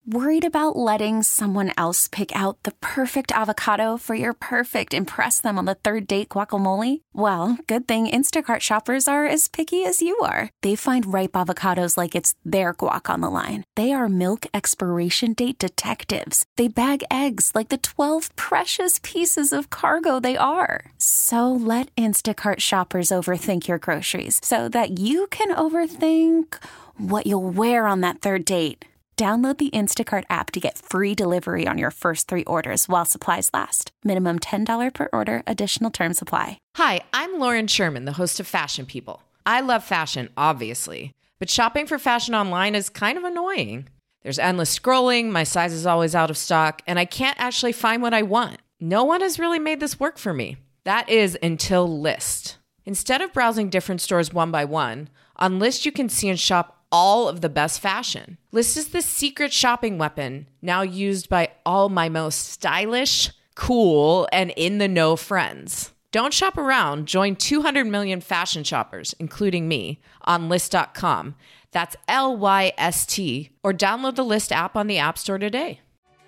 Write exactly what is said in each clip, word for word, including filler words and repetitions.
Worried about letting someone else pick out the perfect avocado for your perfect impress them on the third date guacamole? Well, good thing Instacart shoppers are as picky as you are. They find ripe avocados like it's their guac on the line. They are milk expiration date detectives. They bag eggs like the twelve precious pieces of cargo they are. So let Instacart shoppers overthink your groceries so that you can overthink what you'll wear on that third date. Download the Instacart app to get free delivery on your first three orders while supplies last. Minimum ten dollars per order. Additional terms apply. Hi, I'm Lauren Sherman, the host of Fashion People. I love fashion, obviously, but shopping for fashion online is kind of annoying. There's endless scrolling, my size is always out of stock, and I can't actually find what I want. No one has really made this work for me. That is until Lyst. Instead of browsing different stores one by one, on Lyst you can see and shop all of the best fashion. Lyst is the secret shopping weapon now used by all my most stylish, cool, and in-the-know friends. Don't shop around. Join two hundred million fashion shoppers, including me, on Lyst dot com. That's L Y S T. Or download the Lyst app on the App Store today.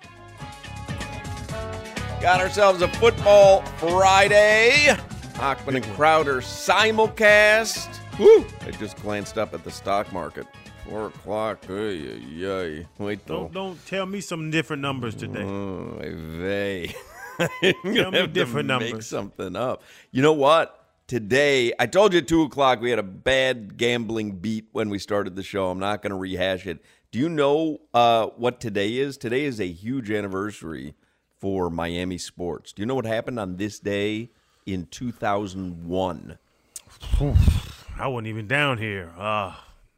Got ourselves a Football Friday. Hochman and Crowder simulcast. Woo! I just glanced up at the stock market. Four o'clock. Ay, ay, ay. Wait, don't don't tell me some different numbers today. Oh, they. Tell me different numbers. Make something up. You know what? Today, I told you at two o'clock we had a bad gambling beat when we started the show. I'm not going to rehash it. Do you know uh, what today is? Today is a huge anniversary for Miami sports. Do you know what happened on this day in two thousand one? I wasn't even down here. Uh,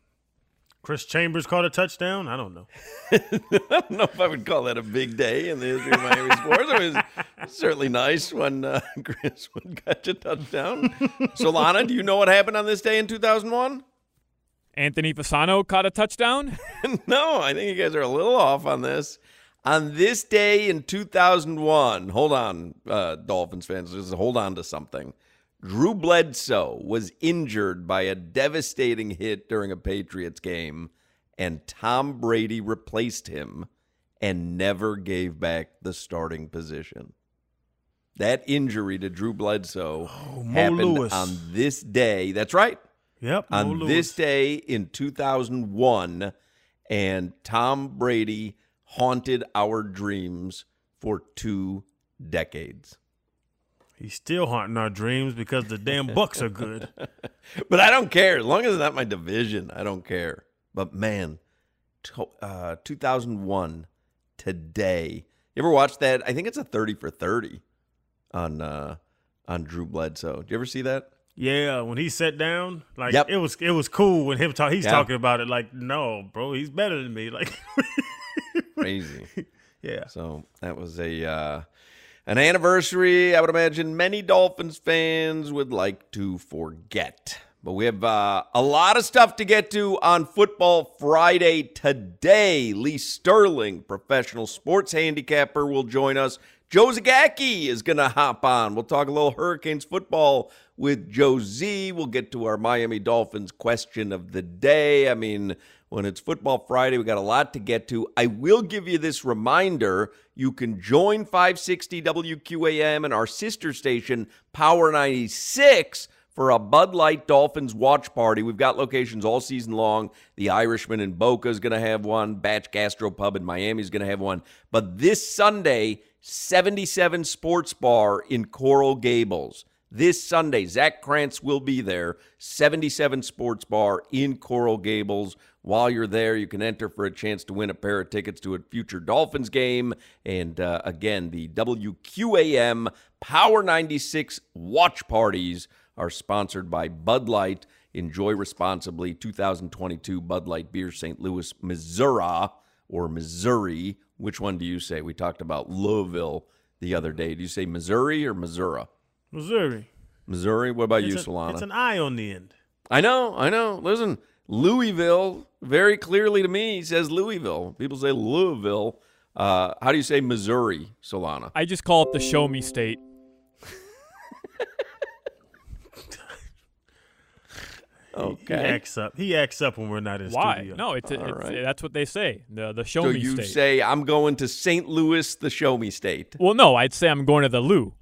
Chris Chambers caught a touchdown? I don't know. I don't know if I would call that a big day in the history of Miami sports. It was certainly nice when uh, Chris would catch a touchdown. Solana, do you know what happened on this day in two thousand one? Anthony Fasano caught a touchdown? No, I think you guys are a little off on this. On this day in two thousand one, hold on, uh, Dolphins fans, just hold on to something. Drew Bledsoe was injured by a devastating hit during a Patriots game, and Tom Brady replaced him and never gave back the starting position. That injury to Drew Bledsoe oh, happened Lewis. on this day. That's right. Yep. On Mo this Lewis. day in two thousand one, and Tom Brady haunted our dreams for two decades. He's still haunting our dreams because the damn Bucks are good. But I don't care. As long as it's not my division, I don't care. But, man, to, uh, two thousand one, today. You ever watch that? I think it's a thirty for thirty on uh, on Drew Bledsoe. Did you ever see that? Yeah, when he sat down, like Yep. it was it was cool when him talk. He's Yeah. talking about it like, no, bro, he's better than me. Like, Crazy. yeah. So that was a uh, an anniversary I would imagine many Dolphins fans would like to forget. But we have uh, a lot of stuff to get to on Football Friday today. Lee Sterling, professional sports handicapper, will join us. Joe Zagacki is going to hop on. We'll talk a little Hurricanes football with Joe Z. We'll get to our Miami Dolphins question of the day. I mean, when it's Football Friday, we got a lot to get to. I will give you this reminder. You can join five sixty W Q A M and our sister station, Power ninety-six, for a Bud Light Dolphins watch party. We've got locations all season long. The Irishman in Boca is going to have one. Batch Gastropub in Miami is going to have one. But this Sunday, seventy-seven Sports Bar in Coral Gables. This Sunday, Zach Krantz will be there. seventy-seven Sports Bar in Coral Gables. While you're there, you can enter for a chance to win a pair of tickets to a future Dolphins game. And uh, again, the W Q A M Power ninety-six watch parties are sponsored by Bud Light. Enjoy responsibly. two thousand twenty-two Bud Light Beer, Saint Louis, Missouri, or Missouri. Which one do you say? We talked about Louisville the other day. Do you say Missouri or Missouri? Missouri. Missouri? What about It's you, a- Solana? It's an I on the end. I know, I know. Listen, Louisville, very clearly to me, says Louisville. People say Louisville. Uh, how do you say Missouri, Solana? I just call it the show me state. Okay. He acts up. He acts up when we're not in Why? studio. No, it's, it's right. that's what they say. The the show So me you state. say, I'm going to Saint Louis, the show me state. Well, no, I'd say I'm going to the loo.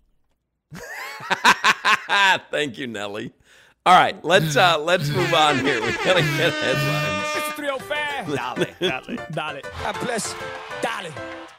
Thank you, Nelly. All right, let's uh, let's move on here. We gotta get headlines. It's three oh five. Dale, dale, dale. Dale.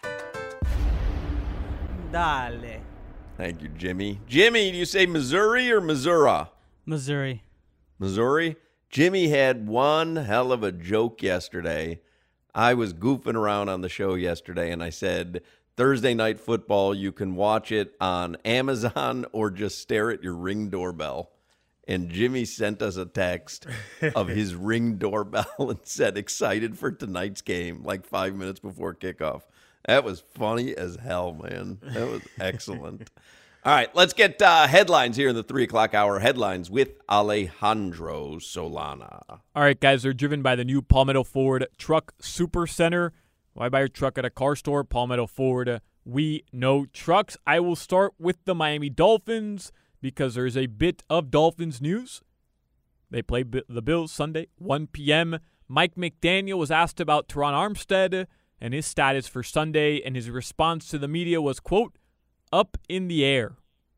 Dale. Thank you, Jimmy. Jimmy, do you say Missouri or Missouri? Missouri. Missouri? Jimmy had one hell of a joke yesterday. I was goofing around on the show yesterday, and I said, Thursday Night Football, you can watch it on Amazon or just stare at your Ring doorbell. And Jimmy sent us a text of his Ring doorbell and said, excited for tonight's game, like five minutes before kickoff. That was funny as hell, man. That was excellent. All right, let's get uh, headlines here in the three o'clock hour. Headlines with Alejandro Solana. All right, guys, they're driven by the new Palmetto Ford Truck Super Center. Why buy your truck at a car store? Palmetto Ford, we know trucks. I will start with the Miami Dolphins because there's a bit of Dolphins news. They play B- the Bills Sunday, one p.m. Mike McDaniel was asked about Teron Armstead and his status for Sunday, and his response to the media was, quote, up in the air.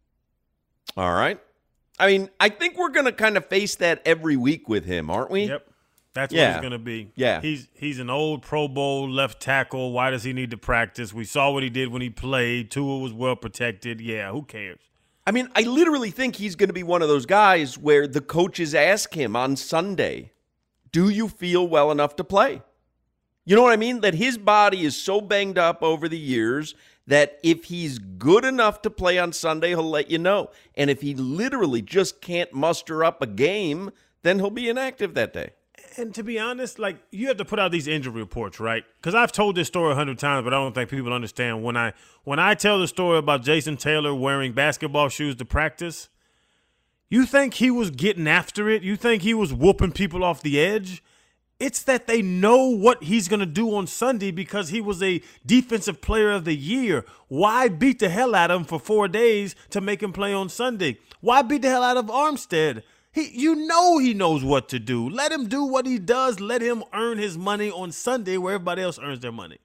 All right. I mean, I think we're going to kind of face that every week with him, aren't we? Yep. That's Yeah. what he's going to be. Yeah. He's he's an old Pro Bowl left tackle. Why does he need to practice? We saw what he did when he played. Tua was well protected. Yeah, who cares? I mean, I literally think he's going to be one of those guys where the coaches ask him on Sunday, do you feel well enough to play? You know what I mean? That his body is so banged up over the years that if he's good enough to play on Sunday, he'll let you know. And if he literally just can't muster up a game, then he'll be inactive that day. And to be honest, like, you have to put out these injury reports, right? Because I've told this story a hundred times, but I don't think people understand. When I when I tell the story about Jason Taylor wearing basketball shoes to practice, you think he was getting after it? You think he was whooping people off the edge? It's that they know what he's going to do on Sunday because he was a defensive player of the year. Why beat the hell out of him for four days to make him play on Sunday? Why beat the hell out of Armstead? He, you know he knows what to do. Let him do what he does. Let him earn his money on Sunday where everybody else earns their money.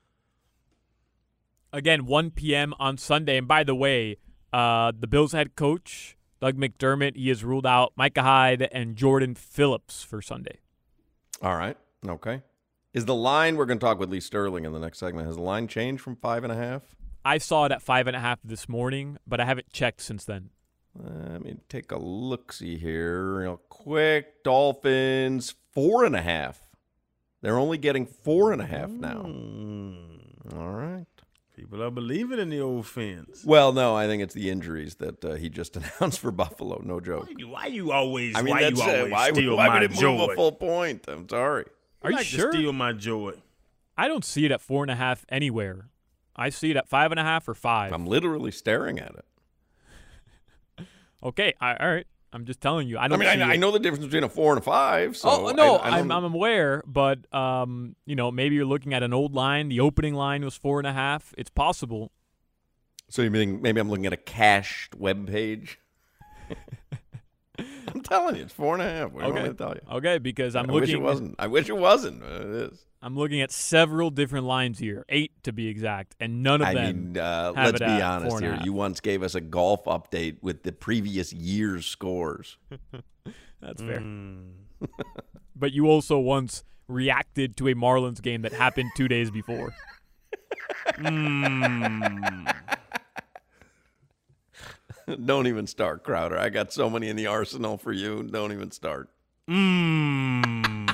Again, one p.m. on Sunday. And by the way, uh, the Bills head coach, Doug McDermott, he has ruled out Micah Hyde and Jordan Phillips for Sunday. All right. Okay. Is the line, we're going to talk with Lee Sterling in the next segment, has the line changed from five and a half? I saw it at five and a half this morning, but I haven't checked since then. Uh, let me take a look-see here real quick. Dolphins, four and a half. They're only getting four and a half now. Mm. All right. People are believing in the old fans. Well, no, I think it's the injuries that uh, he just announced for Buffalo. No joke. Why you, why you always? I mean, why that's you uh, always why, steal why my would it move joy? a full point? I'm sorry. Are you like sure? To steal my joy. I don't see it at four and a half anywhere. I see it at five and a half or five. I'm literally staring at it. Okay, I, all right. I'm just telling you. I I don't. mean, see I, I it. know the difference between a four and a five. So Oh no, I, I I'm, I'm aware, but um, you know, maybe you're looking at an old line. The opening line was four and a half. It's possible. So you mean maybe I'm looking at a cached web page? I'm telling you, it's four and a half. What do you want me to tell you? Okay, because I'm I looking. wish it wasn't. I wish it wasn't. But it is. I'm looking at several different lines here, eight to be exact, and none of I them. mean, uh, have let's it be at honest four and a here. half. You once gave us a golf update with the previous year's scores. That's fair. Mm. But you also once reacted to a Marlins game that happened two days before. mm. Don't even start, Crowder. I got so many in the arsenal for you. Don't even start. Mm.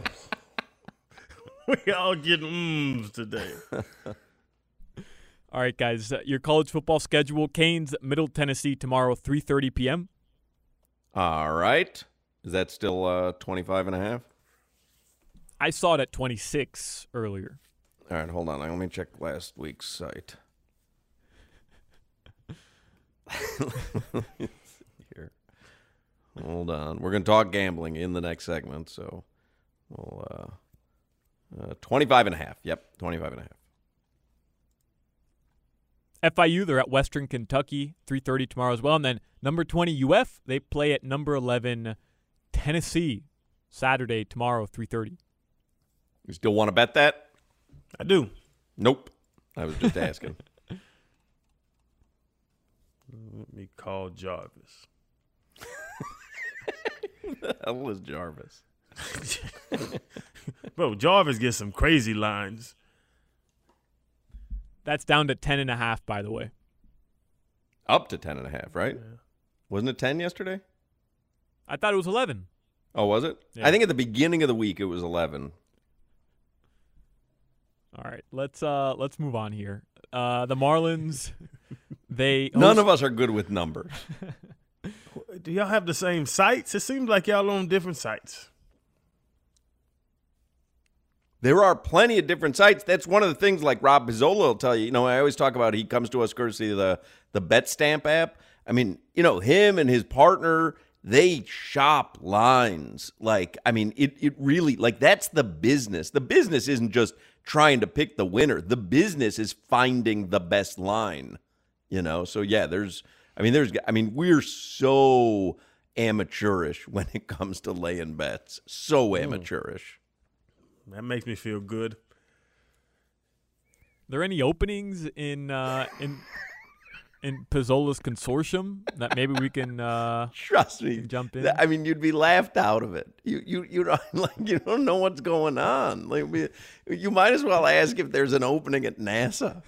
We all get mms today. All right, guys, uh, your college football schedule. Canes, Middle Tennessee tomorrow, three thirty p.m. All right. Is that still uh, twenty-five and a half? I saw it at twenty-six earlier. All right, hold on. Let me check last week's site. Here. Hold on. We're going to talk gambling in the next segment, so we'll uh, uh, twenty-five and a half. Yep, twenty-five and a half. F I U, they're at Western Kentucky, three thirty tomorrow as well. And then number twenty, U F, they play at number eleven, Tennessee, Saturday, tomorrow, three thirty. You still want to bet that? I do. Nope. I was just asking. Let me call Jarvis. Who the hell is Jarvis? Bro, Jarvis gets some crazy lines. That's down to ten and a half, by the way. Up to ten and a half, right? Yeah. Wasn't it ten yesterday? I thought it was eleven. Oh, was it? Yeah. I think at the beginning of the week it was eleven. All right, let's uh let's move on here. Uh, the Marlins, they None host- of us are good with numbers. Do y'all have the same sites? It seems like y'all on different sites. There are plenty of different sites. That's one of the things like Rob Pizzola will tell you. You know, I always talk about he comes to us courtesy of the, the BetStamp app. I mean, you know, him and his partner, they shop lines. Like, I mean, it it really, like, that's the business. The business isn't just trying to pick the winner. The business is finding the best line, you know? So, yeah, there's, I mean, there's, I mean, we're so amateurish when it comes to laying bets. So amateurish. That makes me feel good. Are there any openings in uh, in in Pizzola's consortium that maybe we can uh, Trust me. jump in? I mean, you'd be laughed out of it. You you you don't like you don't know what's going on. Like we, you might as well ask if there's an opening at NASA.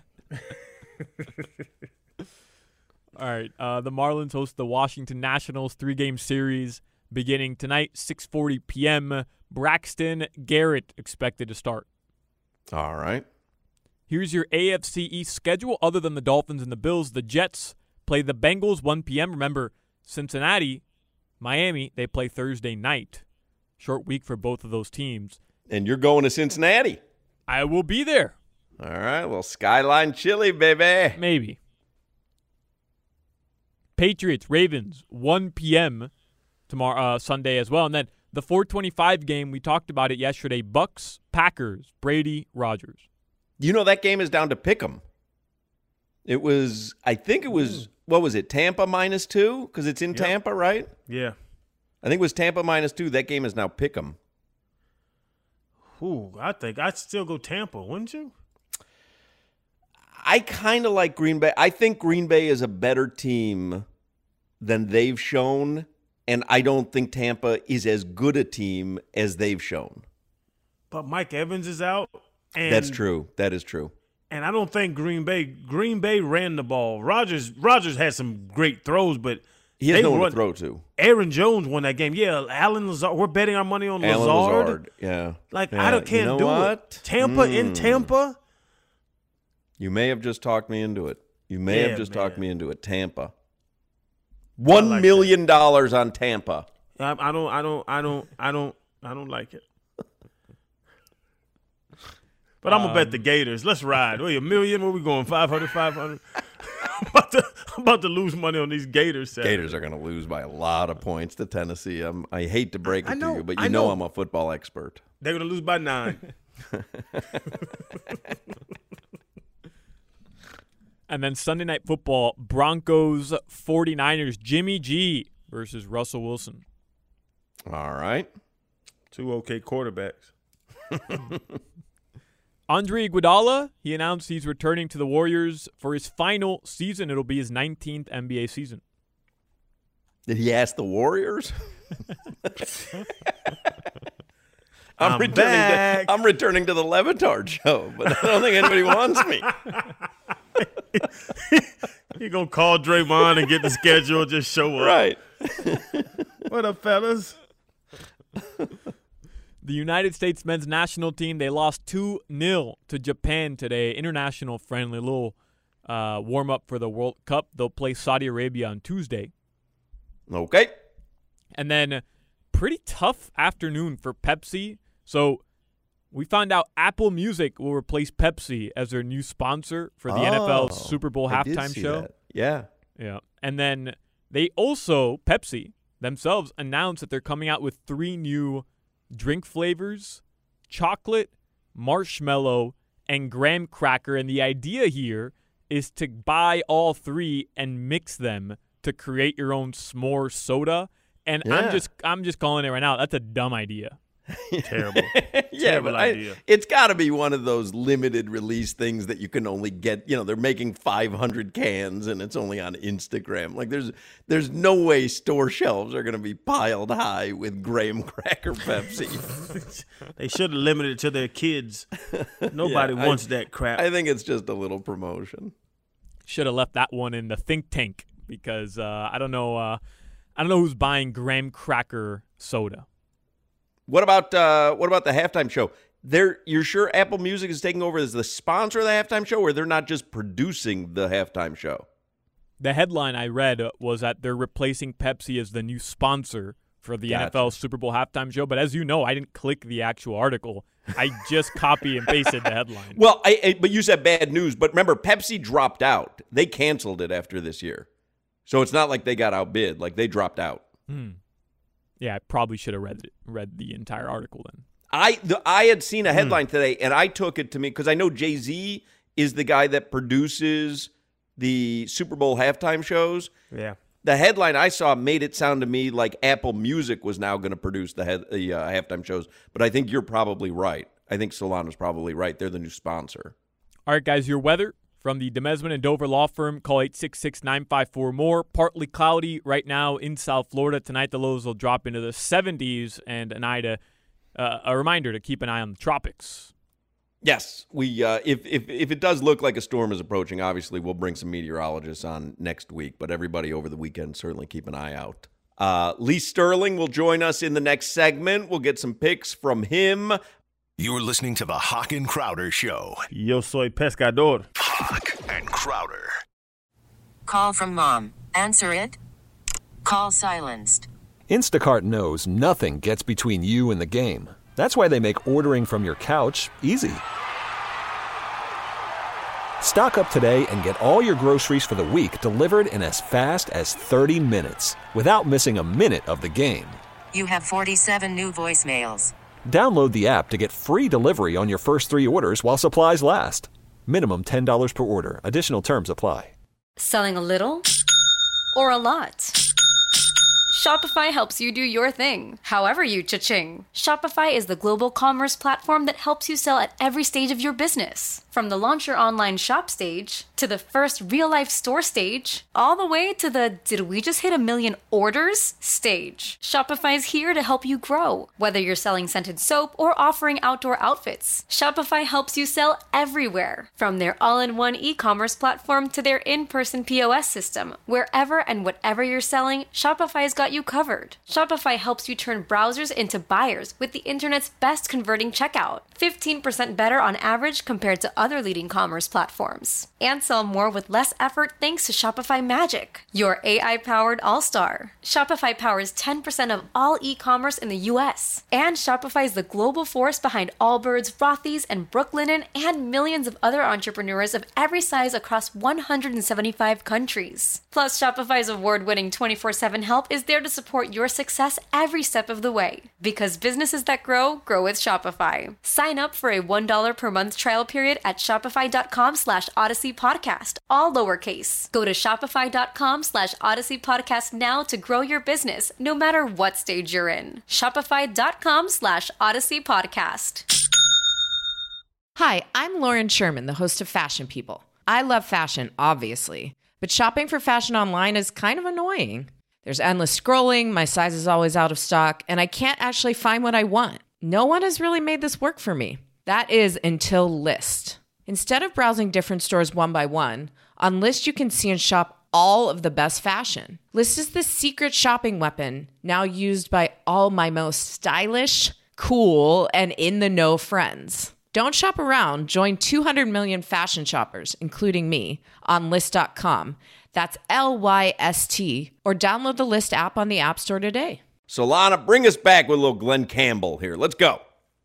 All right, uh, the Marlins host the Washington Nationals three-game series beginning tonight, six forty p.m. Braxton Garrett expected to start. All right. Here's your A F C East schedule. Other than the Dolphins and the Bills, the Jets play the Bengals one p.m. Remember, Cincinnati, Miami, they play Thursday night. Short week for both of those teams. And you're going to Cincinnati. I will be there. All right. Well, Skyline Chili, baby. Maybe. Patriots, Ravens, one p.m. tomorrow, uh, Sunday as well. And then the four twenty-five game, we talked about it yesterday. Bucks, Packers, Brady, Rodgers. You know that game is down to pick'em. It was, I think it was, what was it, Tampa minus two? Because it's in Yep. Tampa, right? Yeah. I think it was Tampa minus two. That game is now pick'em. Ooh, I think I'd still go Tampa, wouldn't you? I kind of like Green Bay. I think Green Bay is a better team than they've shown, and I don't think Tampa is as good a team as they've shown. But Mike Evans is out. And, That's true. That is true. And I don't think Green Bay Green Bay ran the ball. Rodgers Rodgers had some great throws, but He has they no one run- to throw to. Aaron Jones won that game. Yeah, Alan Lazard. We're betting our money on Alan Lazard. Lazard. Yeah. Like Yeah. I don't, can't you know do what? it. Tampa in Mm. Tampa. You may have just talked me into it. You may Yeah, have just man. talked me into it. Tampa. One like million dollars on Tampa. I, I don't. I don't. I don't. I don't. I don't like it. But I'm gonna bet the Um, Gators. Let's ride. Wait, a million? Where we going? five hundred, five hundred I'm about to, I'm about to lose money on these Gators. Saturday. Gators are going to lose by a lot of points to Tennessee. I'm, I hate to break it I know, to you, but you I know. know. I'm a football expert. They're gonna lose by nine. And then Sunday Night Football, Broncos, 49ers, Jimmy G versus Russell Wilson. All right. Two okay quarterbacks. Andre Iguodala, he announced he's returning to the Warriors for his final season. It'll be his nineteenth N B A season. Did he ask the Warriors? I'm, I'm returning back. to I'm returning to the Levitard show, but I don't think anybody wants me. You gonna call Draymond and get the schedule? Just show up. Right. What up, fellas? The United States men's national team, they lost two nil to Japan today. International friendly, little uh, warm-up for the World Cup. They'll play Saudi Arabia on Tuesday. Okay. And then pretty tough afternoon for Pepsi. So we found out Apple Music will replace Pepsi as their new sponsor for the N F L Oh, Super Bowl I did halftime see show. that. Yeah. Yeah. And then they also, Pepsi themselves, announced that they're coming out with three new drink flavors: chocolate, marshmallow, and graham cracker. And the idea here is to buy all three and mix them to create your own s'more soda. And Yeah. I'm just I'm just calling it right now. That's a dumb idea. Terrible. yeah, Terrible but I, idea. it's got to be one of those limited release things that you can only get. You know, they're making five hundred cans and it's only on Instagram. Like, there's there's no way store shelves are going to be piled high with graham cracker Pepsi. They should have limited it to their kids. Nobody Yeah, I- wants that crap. I think it's just a little promotion. Should have left that one in the think tank because uh, I don't know. Uh, I don't know who's buying graham cracker soda. What about uh, what about the halftime show? They're, you're sure Apple Music is taking over as the sponsor of the halftime show, or they're not just producing the halftime show? The headline I read was that they're replacing Pepsi as the new sponsor for the Gotcha. N F L Super Bowl halftime show. But as you know, I didn't click the actual article. I just copy and pasted the headline. Well, I, I, but you said bad news. But remember, Pepsi dropped out. They canceled it after this year. So it's not like they got outbid. Like, they dropped out. Hmm. Yeah, I probably should have read it, read the entire article then. I the, I had seen a headline today, and I took it to me because I know Jay-Z is the guy that produces the Super Bowl halftime shows. Yeah. The headline I saw made it sound to me like Apple Music was now going to produce the, head, the uh, halftime shows, but I think you're probably right. I think Solano's probably right. They're the new sponsor. All right, guys, your weather from the Demesman and Dover Law Firm. Call eight six six, nine five four, M O R E. Partly cloudy right now in South Florida. Tonight, the lows will drop into the seventies, and an eye to, uh, a reminder to keep an eye on the tropics. Yes, we. Uh, if if if it does look like a storm is approaching, obviously we'll bring some meteorologists on next week. But everybody over the weekend certainly keep an eye out. Uh, Lee Sterling will join us in the next segment. We'll get some picks from him. You're listening to the Hawk and Crowder Show. Yo soy pescador. Hawk and Crowder. Call from mom. Answer it. Call silenced. Instacart knows nothing gets between you and the game. That's why they make ordering from your couch easy. Stock up today and get all your groceries for the week delivered in as fast as thirty minutes without missing a minute of the game. You have forty-seven new voicemails. Download the app to get free delivery on your first three orders while supplies last. Minimum ten dollars per order. Additional terms apply. Selling a little or a lot? Shopify helps you do your thing, however you cha-ching. Shopify is the global commerce platform that helps you sell at every stage of your business. From the launch your online shop stage, to the first real-life store stage, all the way to the did we just hit a million orders stage. Shopify's here to help you grow. Whether you're selling scented soap or offering outdoor outfits, Shopify helps you sell everywhere. From their all-in-one e-commerce platform to their in-person P O S system, wherever and whatever you're selling, Shopify's got you covered. Shopify helps you turn browsers into buyers with the internet's best converting checkout. fifteen percent better on average compared to other leading commerce platforms. And sell more with less effort thanks to Shopify Magic, your A I-powered all-star. Shopify powers ten percent of all e-commerce in the U S. And Shopify is the global force behind Allbirds, Rothy's, and Brooklinen, and millions of other entrepreneurs of every size across one hundred seventy-five countries. Plus, Shopify's award-winning twenty-four seven help is there to support your success every step of the way. Because businesses that grow, grow with Shopify. Sign up for a one dollar per month trial period at shopify.com slash Odyssey Podcast, all lowercase. Go to shopify.com slash Odyssey Podcast now to grow your business, no matter what stage you're in. Shopify.com slash Odyssey Podcast. Hi, I'm Lauren Sherman, the host of Fashion People. I love fashion, obviously, but shopping for fashion online is kind of annoying. There's endless scrolling, my size is always out of stock, and I can't actually find what I want. No one has really made this work for me. That is until Lyst. Instead of browsing different stores one by one, on Lyst you can see and shop all of the best fashion. Lyst is the secret shopping weapon now used by all my most stylish, cool, and in-the-know friends. Don't shop around. Join two hundred million fashion shoppers, including me, on Lyst dot com. That's L Y S T, or download the Lyst app on the App Store today. Solana, bring us back with a little Glenn Campbell here. Let's go.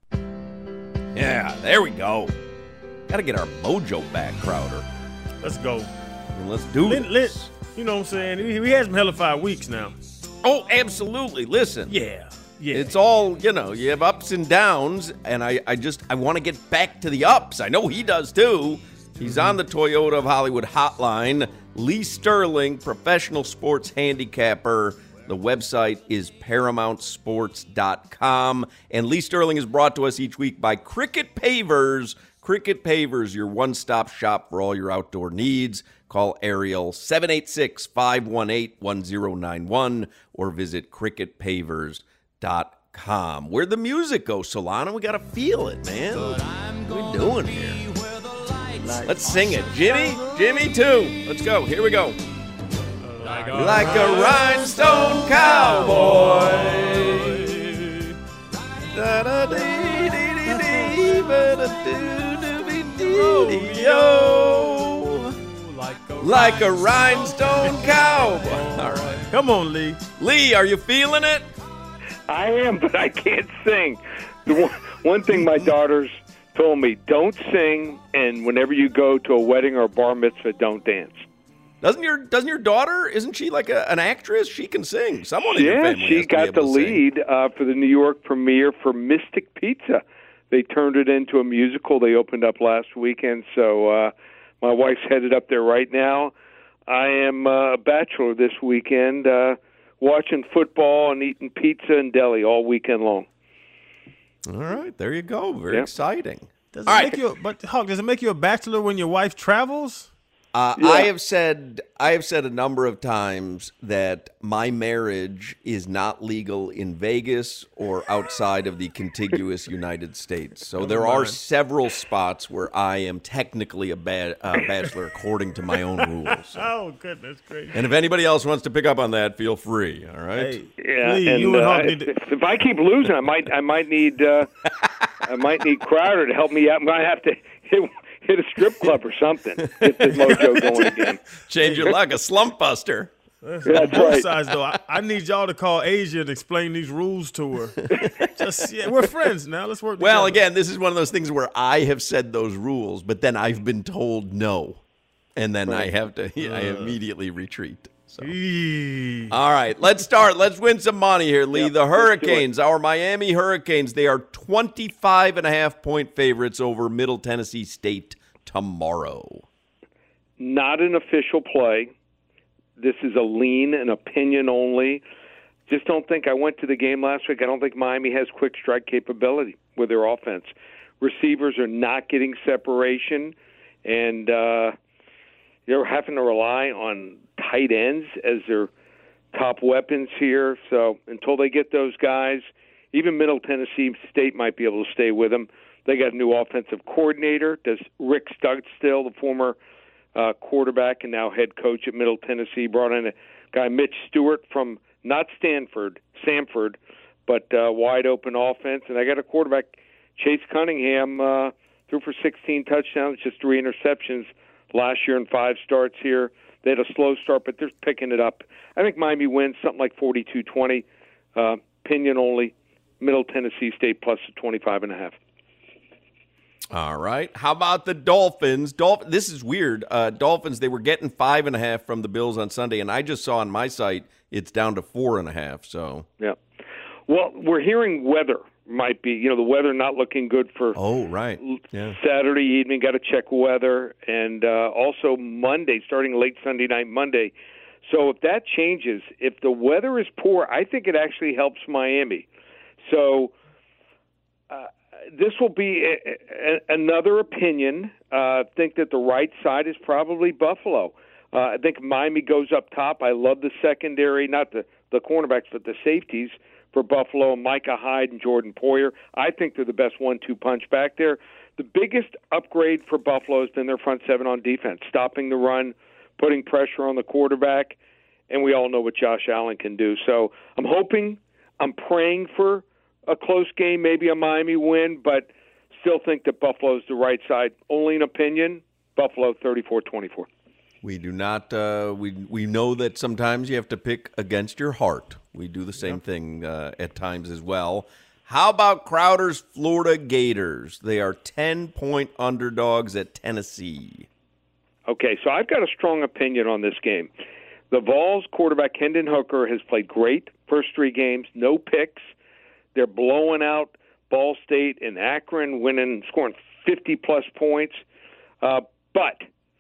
Yeah, there we go. Got to get our mojo back, Crowder. Let's go. I mean, let's do Lit, it. lit. You know what I'm saying? We, we had some hellified weeks now. Oh, absolutely. Listen. Yeah. Yeah. It's all, you know, you have ups and downs, and I, I just, I want to get back to the ups. I know he does too. He's on the Toyota of Hollywood hotline. Lee Sterling, professional sports handicapper. The website is paramount sports dot com. And Lee Sterling is brought to us each week by Cricket Pavers. Cricket Pavers, your one-stop shop for all your outdoor needs. Call Ariel seven eight six, five one eight, one zero nine one or visit cricket pavers dot com. Where'd the music go, Solana? We got to feel it, man. What are we doing here? Let's sing it. Jimmy, Jimmy, too. Let's go. Here we go. Like a, like a rhinestone cowboy. Like a rhinestone cowboy. All right. Come on, Lee. Lee, are you feeling it? I am, but I can't sing. The one, one thing my daughters told me, don't sing, and whenever you go to a wedding or a bar mitzvah, don't dance. Doesn't your doesn't your daughter, isn't she like a, an actress? She can sing. Someone in your Yeah, family she has to got be able the to sing. lead uh, for the New York premiere for Mystic Pizza. They turned it into a musical. They opened up last weekend, so uh, my wife's headed up there right now. I am uh, a bachelor this weekend, uh, watching football and eating pizza and deli all weekend long. All right, there you go. Very Yep. exciting. Does it All make right. you, but Hawk, does it make you a bachelor when your wife travels? Uh, Yeah. I have said I have said a number of times that my marriage is not legal in Vegas or outside of the contiguous United States. So there are mind. several spots where I am technically a ba- uh, bachelor according to my own rules. Oh, goodness gracious. And if anybody else wants to pick up on that, feel free. All right. Hey, Yeah, Lee, and you and uh, Hawk need to, if, if I keep losing, I might, I might need, uh, I might need Crowder to help me out. I'm gonna have to hit, hit a strip club or something. Get this mojo going again. Change your luck, a slump buster. That's on both right. sides, though. I, I need y'all to call Asia and explain these rules to her. Just yeah, we're friends now. Let's work Well, together. again, this is one of those things where I have said those rules, but then I've been told no, and then I have to. I immediately retreat. So. Eee. All right, let's start. Let's win some money here, Lee. The Hurricanes, our Miami Hurricanes, they are twenty-five and a half point favorites over Middle Tennessee State tomorrow. Not an official play. This is a lean and opinion only. Just don't think, I went to the game last week, I don't think Miami has quick strike capability with their offense. Receivers are not getting separation, and uh, they're having to rely on tight ends as their top weapons here. So until they get those guys, even Middle Tennessee State might be able to stay with them. They got a new offensive coordinator. Does Rick Studstill, the former uh, quarterback and now head coach at Middle Tennessee, brought in a guy, Mitch Stewart, from not Stanford, Samford, but uh, wide open offense. And I got a quarterback, Chase Cunningham, uh, threw for sixteen touchdowns, just three interceptions last year and five starts here. They had a slow start, but they're picking it up. I think Miami wins something like forty-two twenty. Uh, opinion only. Middle Tennessee State plus twenty-five and a half. All right. How about the Dolphins? Dolph- this is weird. Uh, Dolphins, they were getting five and a half from the Bills on Sunday, and I just saw on my site it's down to four and a half. So Yeah. Well, we're hearing weather might be, you know, the weather not looking good for oh right, yeah. Saturday evening. Got to check weather, and uh, also Monday, starting late Sunday night, Monday. So if that changes, if the weather is poor, I think it actually helps Miami. So uh, this will be a, a, another opinion. I uh, think that the right side is probably Buffalo. Uh, I think Miami goes up top. I love the secondary, not the, the cornerbacks, but the safeties for Buffalo, Micah Hyde and Jordan Poyer. I think they're the best one two punch back there. The biggest upgrade for Buffalo has been their front seven on defense, stopping the run, putting pressure on the quarterback, and we all know what Josh Allen can do. So I'm hoping, I'm praying for a close game, maybe a Miami win, but still think that Buffalo's the right side. Only an opinion, Buffalo thirty-four twenty-four. We do not. Uh, we we know that sometimes you have to pick against your heart. We do the same yep. thing uh, at times as well. How about Crowder's Florida Gators? They are ten-point underdogs at Tennessee. Okay, so I've got a strong opinion on this game. The Vols quarterback, Hendon Hooker, has played great first three games, no picks. They're blowing out Ball State and Akron, winning, scoring fifty-plus points. Uh, but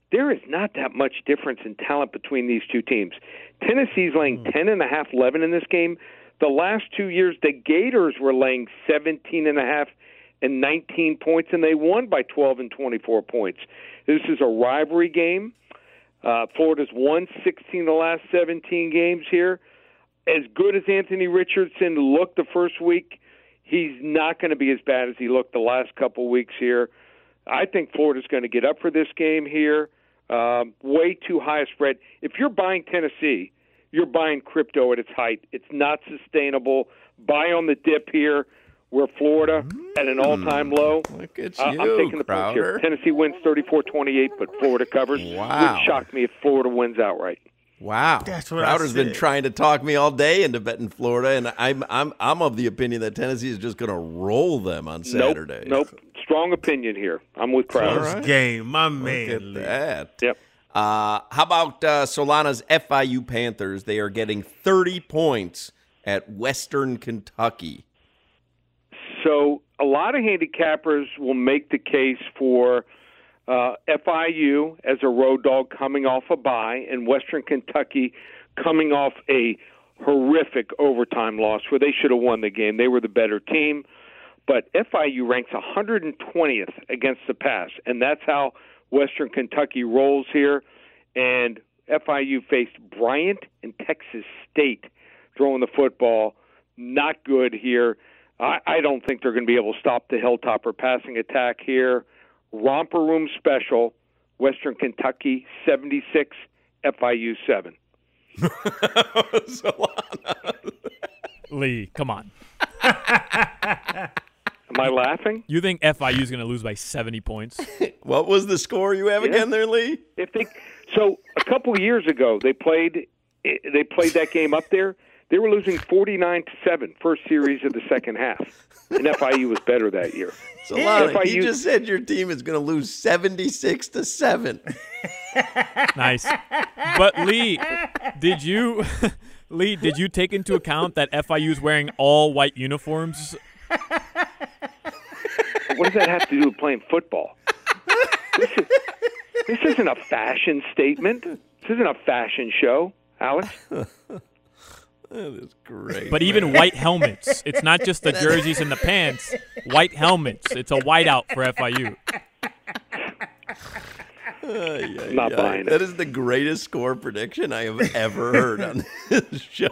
there is not that much difference in talent between these two teams. Tennessee's laying ten and a half, eleven in this game. The last two years, the Gators were laying seventeen and a half and nineteen points, and they won by twelve and twenty-four points. This is a rivalry game. Uh, Florida's won sixteen of the last seventeen games here. As good as Anthony Richardson looked the first week, he's not going to be as bad as he looked the last couple weeks here. I think Florida's going to get up for this game here. Um, way too high a spread. If you're buying Tennessee, you're buying crypto at its height. It's not sustainable. Buy on the dip here. We're Florida at an all-time low. Look at uh, you, I'm taking the points here. Tennessee wins thirty-four twenty-eight, but Florida covers. Wow. Would shock me if Florida wins outright. Wow. That's what Crowder's I been said. trying to talk me all day into betting Florida, and I'm I'm I'm of the opinion that Tennessee is just going to roll them on Saturday. Nope, nope. Strong opinion here. I'm with Crowder. First game, my man. Look at Lee. that. Yep. Uh, how about uh, Solana's F I U Panthers? They are getting thirty points at Western Kentucky. So a lot of handicappers will make the case for uh, F I U as a road dog coming off a bye, and Western Kentucky coming off a horrific overtime loss where they should have won the game. They were the better team. But F I U ranks one hundred twentieth against the pass, and that's how Western Kentucky rolls here. And F I U faced Bryant and Texas State throwing the football. Not good here. I, I don't think they're going to be able to stop the Hilltopper passing attack here. Romper Room special, Western Kentucky seventy-six, F I U seven. Lee, come on. Am I laughing? You think F I U is going to lose by seventy points? What was the score you have Yeah. again there, Lee? If they, so a couple of years ago, they played they played that game up there. They were losing forty-nine to seven, first series of the second half. And F I U was better that year. Solana, F I U you just said your team is going to lose seventy-six to seven. Nice. But Lee, did you Lee, did you take into account that F I U is wearing all white uniforms? What does that have to do with playing football? This, is, this isn't a fashion statement. This isn't a fashion show, Alex. That is great. But even white helmets. It's not just the jerseys and the pants. White helmets. It's a whiteout for F I U. Ay, ay, Not ay. buying it. That is the greatest score prediction I have ever heard on this show.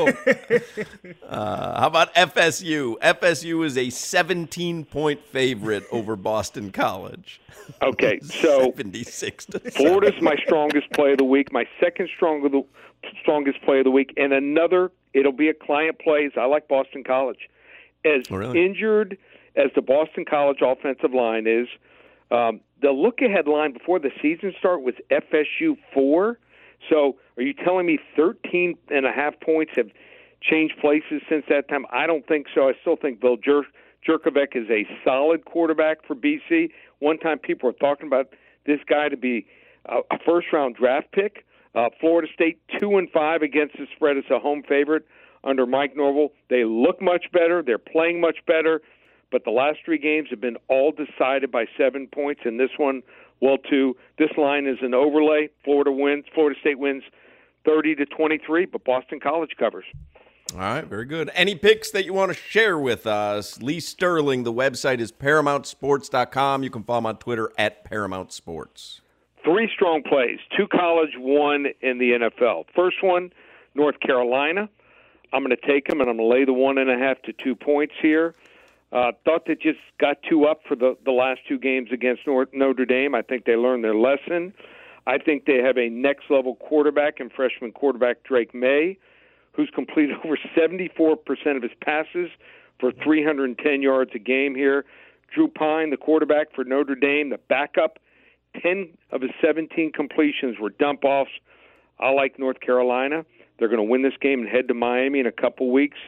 Uh, how about F S U? F S U is a seventeen-point favorite over Boston College. Okay, so seventy-six to Florida's my strongest play of the week, my second strong of the, strongest play of the week, and another, it'll be a client plays. I like Boston College. As Oh, really? injured as the Boston College offensive line is, um, the look-ahead line before the season start was F S U four. So are you telling me thirteen and a half points have changed places since that time? I don't think so. I still think Bill Jer- Jerkovic is a solid quarterback for B C. One time people were talking about this guy to be a, a first-round draft pick. Uh, Florida State two and five against the spread as a home favorite under Mike Norvell. They look much better. They're playing much better. But the last three games have been all decided by seven points, and this one, well, too. This line is an overlay. Florida wins. Florida State wins thirty to twenty-three, but Boston College covers. All right, very good. Any picks that you want to share with us? Lee Sterling, the website is paramount sports dot com. You can follow him on Twitter at Paramount Sports. Three strong plays, two college, one in the N F L. First one, North Carolina. I'm going to take them, and I'm going to lay the one and a half to two points here. Uh, thought they just got two up for the, the last two games against North, Notre Dame. I think they learned their lesson. I think they have a next-level quarterback and freshman quarterback Drake May, who's completed over seventy-four percent of his passes for three hundred ten yards a game here. Drew Pine, the quarterback for Notre Dame, the backup, ten of his seventeen completions were dump-offs. I like North Carolina. They're going to win this game and head to Miami in a couple weeks.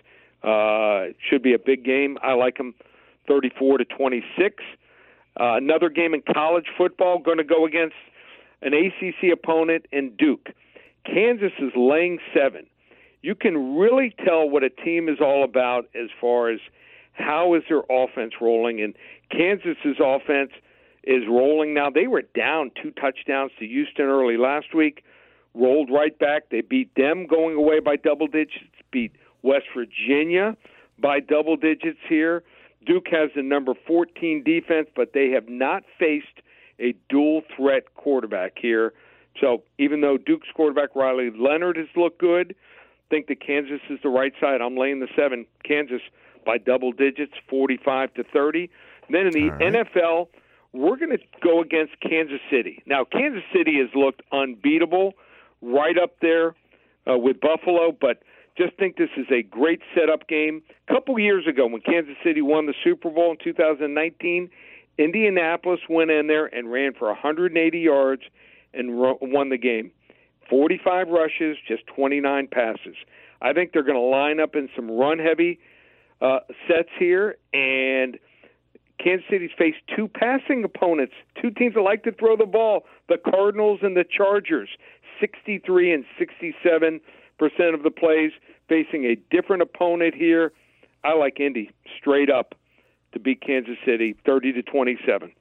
Uh, it should be a big game. I like them thirty-four to twenty-six. Uh, another game in college football, going to go against an A C C opponent in Duke. Kansas is laying seven. You can really tell what a team is all about as far as how is their offense rolling. And Kansas's offense is rolling now. They were down two touchdowns to Houston early last week, rolled right back. They beat them going away by double digits, beat West Virginia by double digits here. Duke has the number fourteen defense, but they have not faced a dual-threat quarterback here. So even though Duke's quarterback Riley Leonard has looked good, I think that Kansas is the right side. I'm laying the seven. Kansas by double digits, forty-five to thirty. Then in the right. N F L, we're going to go against Kansas City. Now, Kansas City has looked unbeatable, right up there uh, with Buffalo, but just think this is a great setup game. A couple years ago when Kansas City won the Super Bowl in two thousand nineteen, Indianapolis went in there and ran for one hundred eighty yards and ro- won the game. forty-five rushes, just twenty-nine passes. I think they're going to line up in some run-heavy uh, sets here, and Kansas City's faced two passing opponents, two teams that like to throw the ball, the Cardinals and the Chargers, sixty-three and sixty-seven percent of the plays, facing a different opponent here. I like Indy straight up to beat Kansas City thirty to twenty-seven.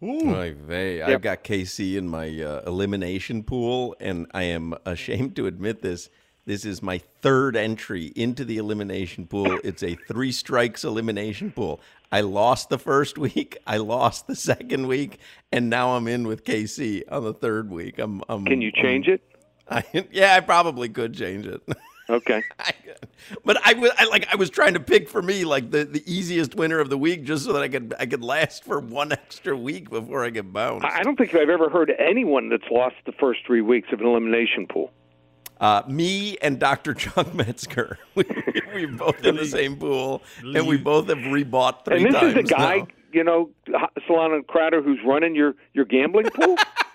Oy vey. I've got K C in my uh, elimination pool, and I am ashamed to admit this. This is my third entry into the elimination pool. It's a three strikes elimination pool. I lost the first week, I lost the second week, and now I'm in with K C on the third week. I'm, I'm Can you change I'm, it? I, yeah, I probably could change it. Okay. I, but I was I, like I was trying to pick for me like the, the easiest winner of the week just so that I could I could last for one extra week before I get bounced. I don't think I've ever heard anyone that's lost the first three weeks of an elimination pool. Uh, me and Doctor Chuck Metzger, we, we're both in the same pool, and we both have rebought three times. And this times is the guy, now. you know, Solana Crowder, who's running your, your gambling pool?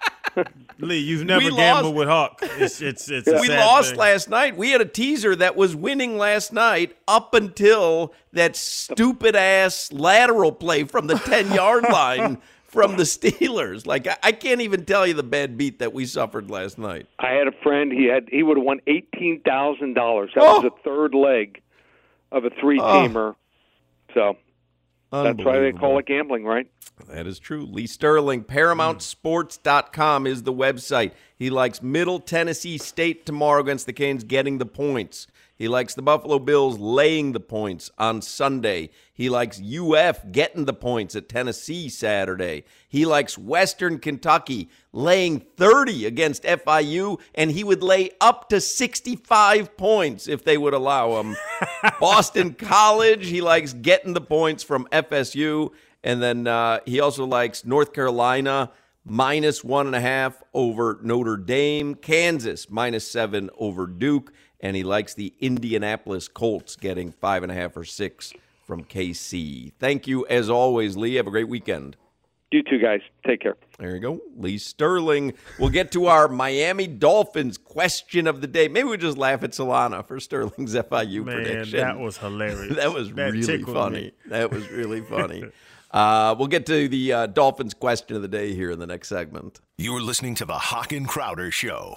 Lee, you've never We gambled lost. with Hawk. It's it's it's. A We sad lost thing. last night. We had a teaser that was winning last night up until that stupid ass lateral play from the ten yard line from the Steelers. Like I, I can't even tell you the bad beat that we suffered last night. I had a friend. He had he would have won eighteen thousand dollars. That Oh. was the third leg of a three teamer. So that's why they call it gambling, right? That is true. Lee Sterling, Paramount Sports dot com is the website. He likes Middle Tennessee State tomorrow against the Canes getting the points. He likes the Buffalo Bills laying the points on Sunday. He likes U F getting the points at Tennessee Saturday. He likes Western Kentucky laying thirty against F I U, and he would lay up to sixty-five points if they would allow him. Boston College, he likes getting the points from F S U. And then uh, he also likes North Carolina minus one and a half over Notre Dame. Kansas minus seven over Duke. And he likes the Indianapolis Colts getting five and a half or six from K C. Thank you, as always, Lee. Have a great weekend. You too, guys. Take care. There you go. Lee Sterling. We'll get to our Miami Dolphins question of the day. Maybe we just laugh at Solana for Sterling's F I U Man, prediction. that was hilarious. That was That really tickled funny. me. That was really funny. Uh, we'll get to the uh, Dolphins question of the day here in the next segment. You're listening to the Hawk and Crowder Show.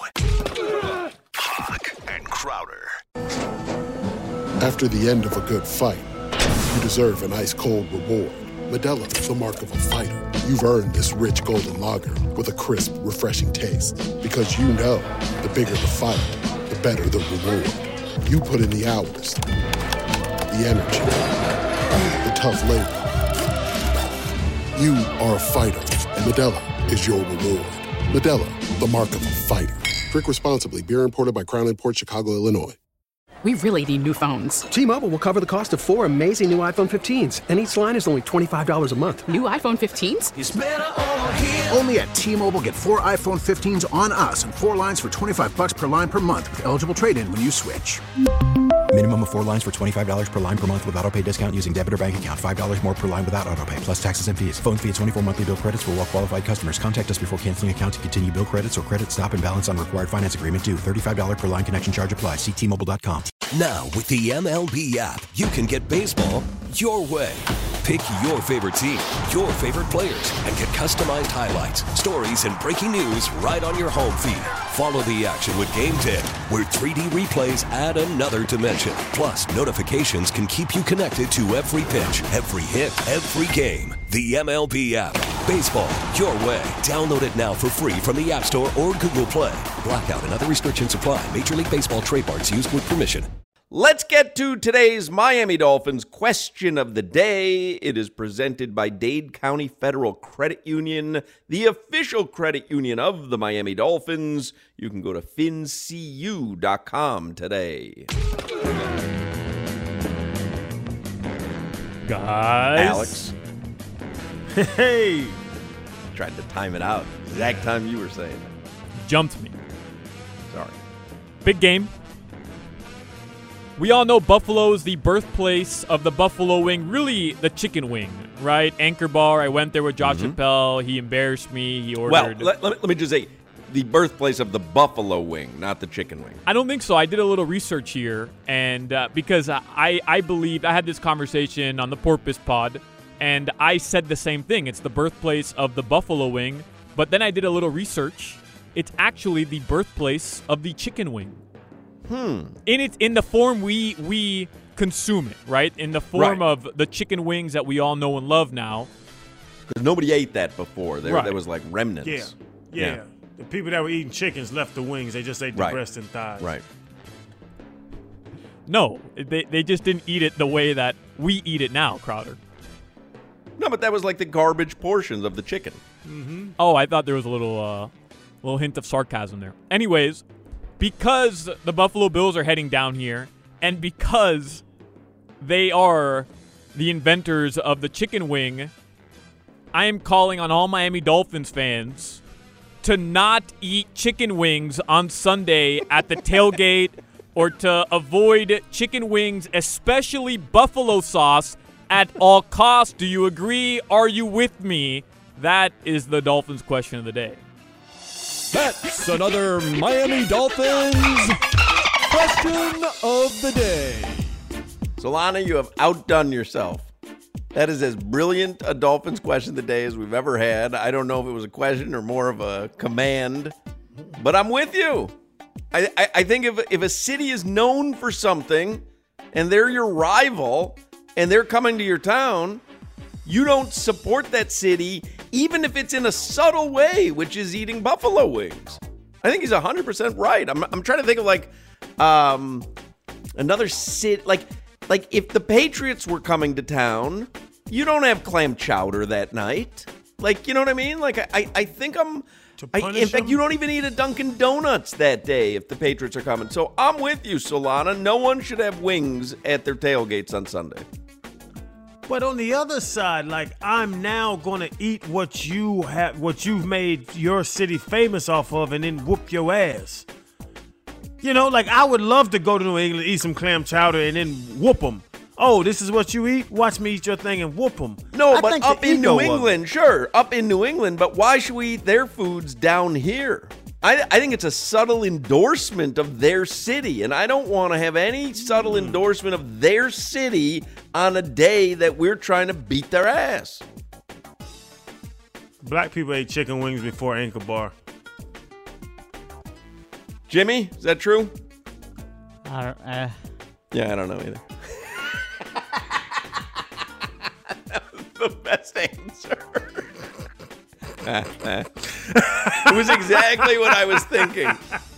Hawk and Crowder. After the end of a good fight, you deserve an ice-cold reward. Modelo is the mark of a fighter. You've earned this rich golden lager with a crisp, refreshing taste. Because you know, the bigger the fight, the better the reward. You put in the hours, the energy, the tough labor. You are a fighter, and Modelo is your reward. Modelo, the mark of a fighter. Drink responsibly. Beer imported by Crown Imports, Chicago, Illinois. We really need new phones. T-Mobile will cover the cost of four amazing new iPhone fifteens, and each line is only twenty-five dollars a month. New iPhone fifteens? It's better over here. Only at T-Mobile, get four iPhone fifteens on us and four lines for twenty-five bucks per line per month with eligible trade-in when you switch. Minimum of four lines for twenty-five dollars per line per month with autopay discount using debit or bank account. five dollars more per line without autopay, plus taxes and fees. Phone fee at twenty-four monthly bill credits for well-qualified customers. Contact us before canceling account to continue bill credits or credit stop and balance on required finance agreement due. thirty-five dollars per line connection charge applies. See T Mobile dot com. Now, with the M L B app, you can get baseball your way. Pick your favorite team, your favorite players, and get customized highlights, stories, and breaking news right on your home feed. Follow the action with Game ten, where three D replays add another dimension. Plus, notifications can keep you connected to every pitch, every hit, every game. The M L B app. Baseball, your way. Download it now for free from the App Store or Google Play. Blackout and other restrictions apply. Major League Baseball trademarks used with permission. Let's get to today's Miami Dolphins question of the day. It is presented by Dade County Federal Credit Union, the official credit union of the Miami Dolphins. You can go to fin c u dot com today. Guys. Alex. Hey. Tried to time it out. Exact time you were saying. Jumped me. Sorry. Big game. We all know Buffalo is the birthplace of the Buffalo wing, really the chicken wing, right? Anchor Bar, I went there with Josh Mm-hmm. Chappelle. He embarrassed me. He ordered. Well, let, let, let me just say, the birthplace of the buffalo wing, not the chicken wing. I don't think so. I did a little research here, and uh, because I, I believed, I had this conversation on the Porpoise Pod, and I said the same thing. It's the birthplace of the buffalo wing, but then I did a little research. It's actually the birthplace of the chicken wing. Hmm. In it, in the form we we consume it, right? In the form Right. of the chicken wings that we all know and love now. Because nobody ate that before. There, Right. there was like remnants. Yeah. yeah. Yeah. The people that were eating chickens left the wings. They just ate the Right. breast and thighs. Right. No, they they just didn't eat it the way that we eat it now, Crowder. No, but that was like the garbage portions of the chicken. Mm-hmm. Oh, I thought there was a little uh, little hint of sarcasm there. Anyways, because the Buffalo Bills are heading down here, and because they are the inventors of the chicken wing, I am calling on all Miami Dolphins fans to not eat chicken wings on Sunday at the tailgate or to avoid chicken wings, especially buffalo sauce, at all costs. Do you agree? Are you with me? That is the Dolphins question of the day. That's another Miami Dolphins question of the day. Solana, you have outdone yourself. That is as brilliant a Dolphins question of the day as we've ever had. I don't know if it was a question or more of a command, but I'm with you. I, I, I think if, if a city is known for something and they're your rival and they're coming to your town, you don't support that city, even if it's in a subtle way, which is eating buffalo wings. I think he's one hundred percent right. I'm, I'm trying to think of like um, another city. Like, like if the Patriots were coming to town, you don't have clam chowder that night. Like, you know what I mean? Like, I, I think I'm... I, in fact, you don't even eat a Dunkin' Donuts that day if the Patriots are coming. So I'm with you, Solana. No one should have wings at their tailgates on Sunday. But on the other side, like, I'm now going to eat what you have, what you've made your city famous off of, and then whoop your ass. You know, like, I would love to go to New England, eat some clam chowder, and then whoop them. Oh, this is what you eat? Watch me eat your thing and whoop them. No, I but think up the in ego New of it- England, sure, up in New England. But why should we eat their foods down here? I, I think it's a subtle endorsement of their city, and I don't want to have any subtle Hmm. endorsement of their city on a day that we're trying to beat their ass. Black people ate chicken wings before Anchor Bar. Jimmy, is that true? Uh, uh, Yeah, I don't know either. That was the best answer. It was exactly what I was thinking.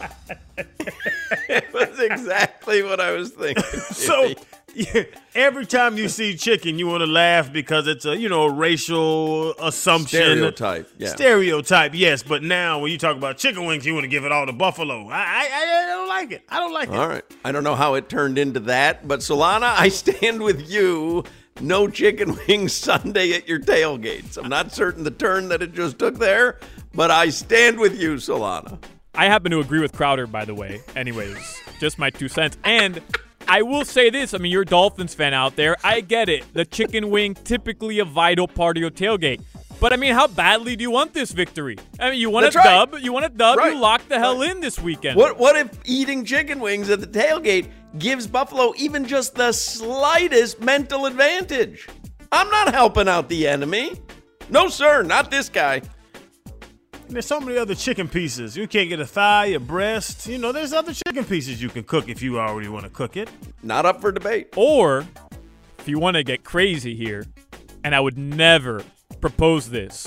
It was exactly what I was thinking. So yeah, every time you see chicken, you want to laugh because it's a, you know, a racial assumption. Stereotype, yeah. Stereotype, yes. But now when you talk about chicken wings, you want to give it all to Buffalo. I, I, I don't like it. I don't like it. All right. I don't know how it turned into that, but Solana, I stand with you. No chicken wings Sunday at your tailgates. I'm not certain the turn that it just took there, but I stand with you, Solana. I happen to agree with Crowder, by the way. Anyways, just my two cents. And I will say this. I mean, you're a Dolphins fan out there. I get it. The chicken wing, typically a vital part of your tailgate. But, I mean, how badly do you want this victory? I mean, you want That's a right. dub. You want a dub. Right. You lock the hell in this weekend. What what if eating chicken wings at the tailgate gives Buffalo even just the slightest mental advantage? I'm not helping out the enemy. No, sir, not this guy. There's so many other chicken pieces. You can't get a thigh, a breast. You know, there's other chicken pieces you can cook if you already want to cook it. Not up for debate. Or, if you want to get crazy here, and I would never propose this,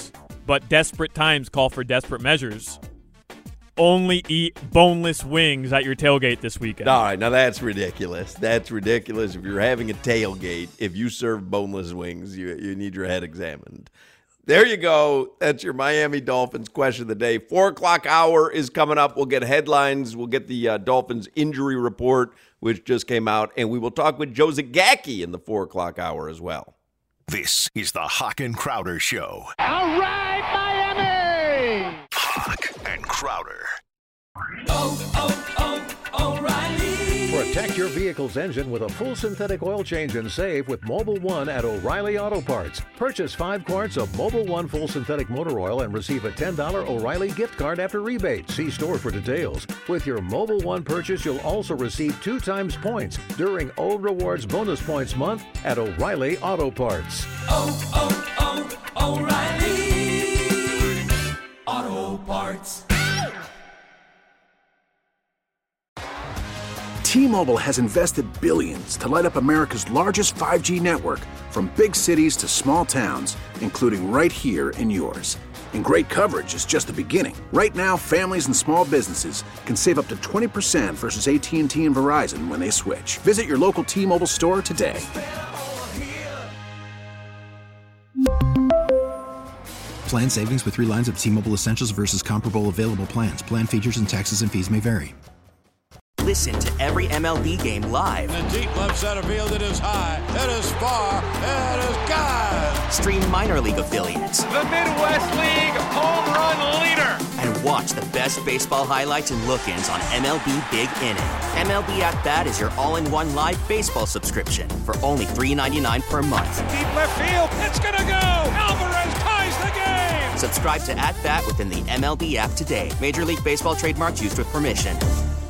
but desperate times call for desperate measures. Only eat boneless wings at your tailgate this weekend. All right, now that's ridiculous. That's ridiculous. If you're having a tailgate, if you serve boneless wings, you, you need your head examined. There you go. That's your Miami Dolphins question of the day. Four o'clock hour is coming up. We'll get headlines. We'll get the uh, Dolphins injury report, which just came out, and we will talk with Joe Zagacki in the four o'clock hour as well. This is the Hawk and Crowder Show. All right, Miami! Hawk and Crowder. Oh, oh, oh, O'Reilly! Protect your vehicle's engine with a full synthetic oil change and save with Mobil one at O'Reilly Auto Parts. Purchase five quarts of Mobil one full synthetic motor oil and receive a ten dollars O'Reilly gift card after rebate. See store for details. With your Mobil one purchase, you'll also receive two times points during Old Rewards Bonus Points Month at O'Reilly Auto Parts. Oh, oh, oh, O'Reilly! Auto Parts. T-Mobile has invested billions to light up America's largest five G network, from big cities to small towns, including right here in yours. And great coverage is just the beginning. Right now, families and small businesses can save up to twenty percent versus A T and T and Verizon when they switch. Visit your local T-Mobile store today. Plan savings with three lines of T-Mobile Essentials versus comparable available plans. Plan features and taxes and fees may vary. Listen to every M L B game live. In the deep left center field, it is high, it is far, it is gone. Stream minor league affiliates. The Midwest League home run leader. And watch the best baseball highlights and look-ins on M L B Big Inning. M L B At Bat is your all-in-one live baseball subscription for only three dollars and ninety-nine cents per month. Deep left field, it's gonna go. Alvarez ties the game. Subscribe to At Bat within the M L B app today. Major League Baseball trademarks used with permission.